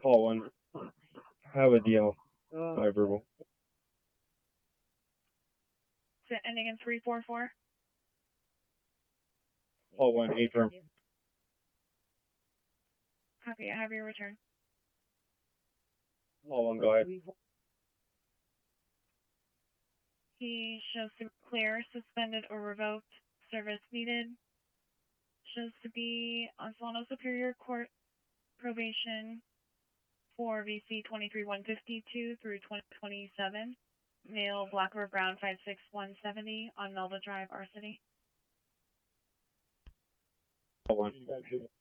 Call 1. Have a DL. By verbal. Ending in 344. Call 1, 8 firm. Copy, I have your return. Call 1, go ahead. He shows to clear, suspended, or revoked. Service needed. Shows to be on Solano Superior Court probation for VC 23152 through 2027. Male, Black River Brown 56170 on Melba Drive, R City. Call 1.